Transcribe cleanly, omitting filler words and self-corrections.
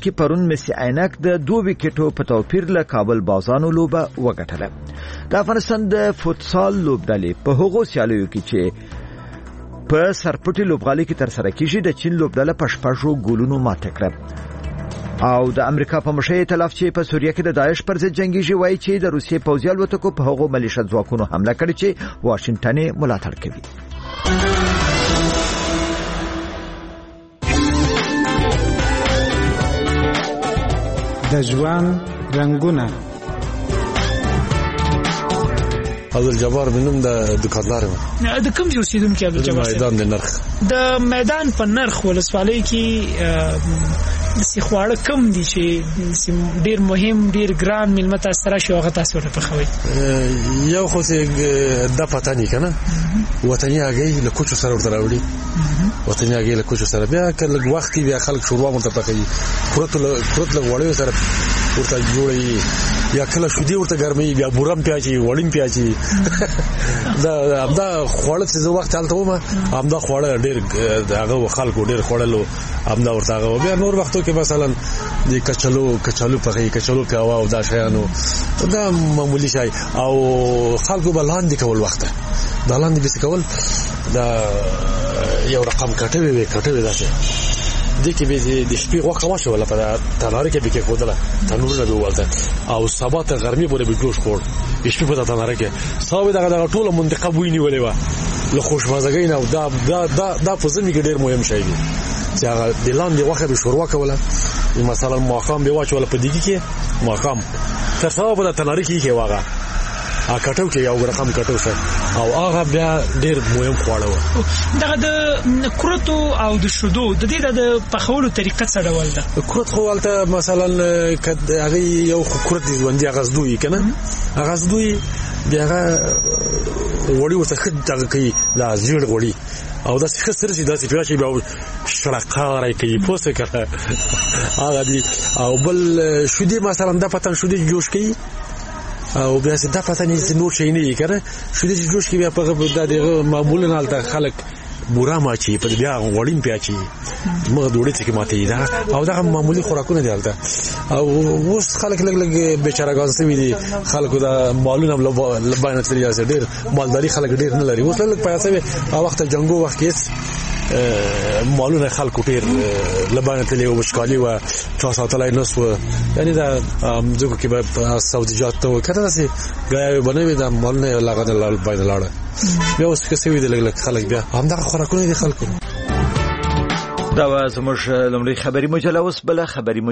کې پرون مسی عینک د 2 وکټو په توپیر له کابل بازانو لوبه وګټله. د افغانستان د فوتسال لوبډلې په هغو سیالیو کې چې په سرپټي لوبغالي کې تر سره کیږي د چین لوبډله په 6 ګولونو ماته کړه. او د امریکا په مشرۍ ائتلاف چې په سوریه کې د داعش پر ضد جنگیږي وایي چې د روسیې پوځي الوتکو په هغو ملیشه ځواکونو حمله کړې چې واشنگټن یې ملاتړ کوي. د ژوند رنگونه. عبدالجبار بنم د دکاندار یم. د کوم ځای اوسیدونکو عبدالجبار؟ میدان د نرخ. د میدان په نرخ ولسوالۍ کې سی خواړه کم دي چې ډیر مهم ډیر ګران ملمه تاسو سره شو هغه تاسو ته پخوي؟ یو خو د پتا نه کنه وطني هغه له کوچو سره ورته راوړي. وطني هغه له کوچو سره بیا کله وخت بیا خلک شوروا مرته پخوي. پروت له وړیو سره ورته جوړي یا کله شودي ورته ګرمي بیا بورم پیاچی وړین پیاچی دا خوړل چې وخت حالت ومه همدا خوړل ډیر هغه خلکو ډیر خوړلو همدا ورته هغه بیا نور وختو کې مثلا د کچالو پخې کچالو پیاوا او دا شیانو دا معمولی شي او خلکو بلاندې کول وخت دا لاندې به کول دا یو رقم کټوي داسې د کې به د شپې غوښه واشه ولا په تنار کې به کې خودله تنور نه ولته او سبا ته ګرمي پورې به جوش خور د شپې په تنار کې صاحب دغه ټوله منطقه بوینی ولې و له خوشمزګۍ نه دا په زمي کې ډیر مهم شی دی چې هغه د لاندې غوښه به شوروا کوله مثلا ماقام به واچول په دیګي کې ماقام تر سبا په تنار کې واغه ا کټو کې یو رقم کټو شه او هغه بیا ډیر مهم خواړه و. دغه د کروتو او د شودو د دې د پخولو طریقه څه ډول ده؟ کروت خو ولته مثلا کده هغه یو کروت دی وندي غزدوی کنه غزدوی بیا وړي وته خدای کوي لا زیړ وړي او دا څه سره چې داسې پیاشي به شړقاره کوي پوسه کړه هغه دی او بل شودي مثلا د پتن شودي جوش کوي او بیا څه د پته نه نور شي نه کړه شو دې جوش کې بیا په دغه معمولا حالت خلک بورا ماچی په بیا وړین پیاچی موږ دوړې څخه ماته دا او دا معمولی خوراکونه دی حالت او اوس خلک لګ بیچارهګان سوي دي خلکو دا مالونه لباینه تلیا سره ډیر مالداري خلک ډیر نه لري اوس لګ پیسې او وخت جنگو وخت کې مالونه خلکو ډیر لباینه تلیا او مشکالي و چا ساتلای نس و یعنی دا ځکه کې به سعودیات ته کړه سي غاوي بنوي دا مالونه لګا د لباینه لاړه بیا اوس کې سوي دي لګ خلک بیا همدا خوراکونه دي خلکو. دا زموږ لومړی خبري مجله اوس بل خبري